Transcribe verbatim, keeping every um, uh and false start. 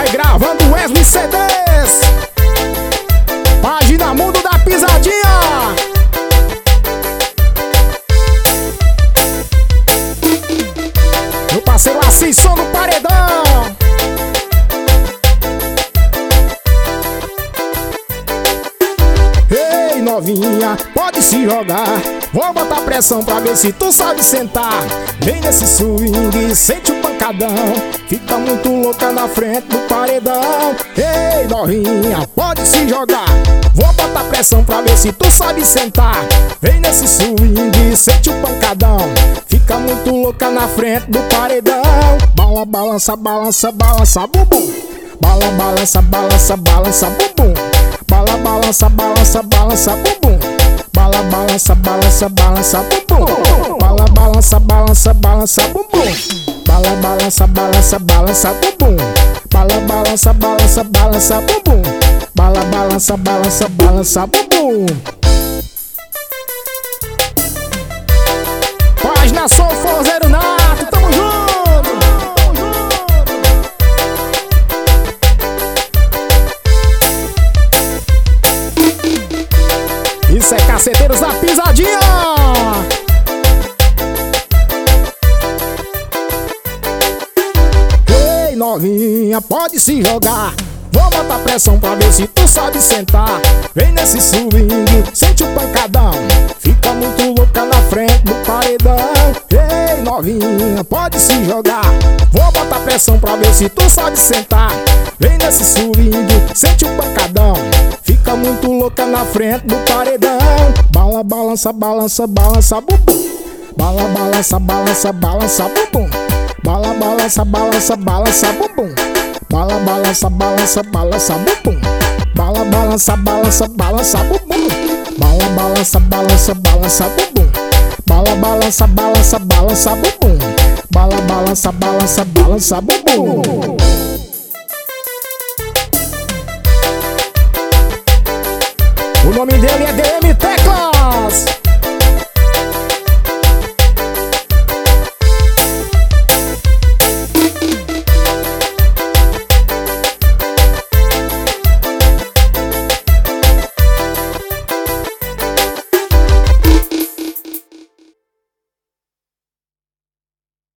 Vai gravando Wesley C Ds, página Mundo da Pisadinha. Meu parceiro Assis, som no paredão. Ei, novinha, pode se jogar. Vou botar pressão pra ver se tu sabe sentar. Vem nesse swing, sente o pancadão. Fica muito louca na frente do paredão. Ei, novinha, pode se jogar. Vou botar pressão pra ver se tu sabe sentar. Vem nesse swing, sente o pancadão. Fica muito louca na frente do paredão. Bala, balança, balança, balança, bumbum. Bala, balança, balança, balança, bumbum. Bala, balança, balança, balança, bumbum. Bala, balança, balança, balança, bumbum. Bala, balança, balança, balança, bumbum. Bala, balança, balança, balança, bumbum. Bala, balança, balança, balança, bumbum. Bala, balança, balança, balança, bumbum. Página Som Forzeiro Nato, tamo junto. Isso é Caceteiros da Pisadinha. Ei, novinha, pode se jogar. Vou botar pressão pra ver se tu sabe sentar. Vem nesse swing, sente o pancadão. Fica muito louca na frente do paredão. Ei, novinha, pode se jogar. Vou botar pressão pra ver se tu sabe sentar. Vem nesse swing, sente o pancadão. Fica muito louca na frente do paredão. Bala, balança, balança, balança, bumbum. Bala, balança, balança, balança, bumbum. Bala, balança, balança, balança, bumbum. Bala, balança, balança, balança, bumbum. Bala, balança, balança, balança, bumbum. Bala, balança, balança, balança, bumbum. Bala, balança, balança, balança, bumbum. Bala, balança, balança, balança, bumbum. O nome dele é D M Teclas.